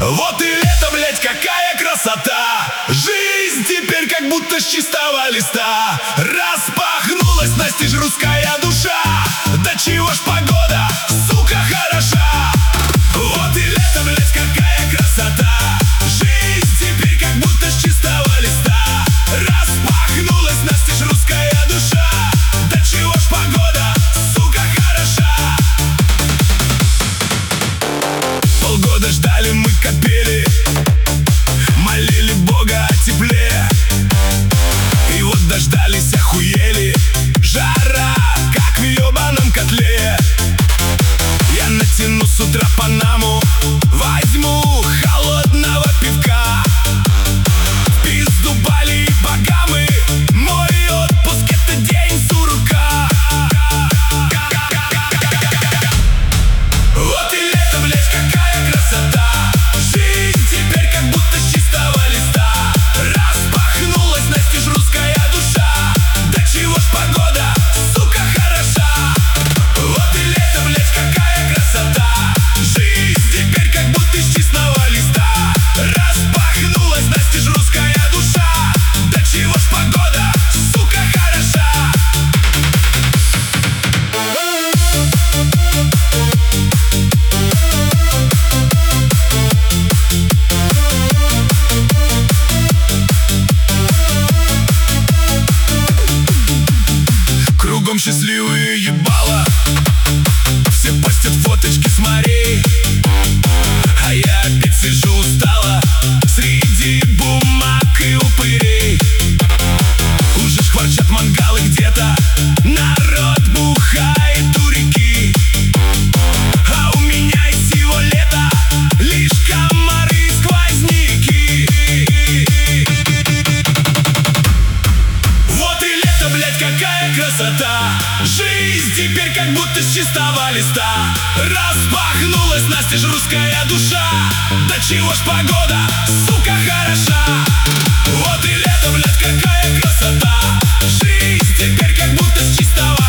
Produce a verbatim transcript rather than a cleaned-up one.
Вот и лето, блять, какая красота! Жизнь теперь как будто с чистого листа. Распахнулась настежь русская душа. Да чего ж погода, сука, хороша! Вот и лето, блять, какая красота! Жизнь теперь как будто с чистого листа. Распахнулась настежь русская душа. Да чего ж погода, сука, хороша! Полгода ждали мы, копели, молили Бога о тепле. И вот дождались, охуели. Жара, как в ёбаном котле. Я натяну с утра панаму, возьму холодного пивка. В пизду Бали и Багамы, мой отпуск — это день сурка. Вот и лето, блять, какая красота! Жизнь теперь как будто с чистого листа. Распахнулась настежь русская душа. Да чего ж погода, сука, хороша! Вот и лето, блять, какая красота! Жизнь теперь как будто с чистого листа. Распахнулась настежь русская душа. Да чего ж погода, сука, хороша! Кругом счастливые ебала, все постят фоточки с морей. А я опять сижу устала среди бумаг и упырей. Уже шкварчат мангалы где-то, народ бухает у реки. А у меня из всего лета лишь комары и сквозняки. Вот и лето, блять, какая красота! Жизнь теперь как будто с чистого листа. Распахнулась настежь русская душа. Да чего ж погода, сука, хороша! Вот и лето, блять, какая красота! Жизнь теперь как будто с чистого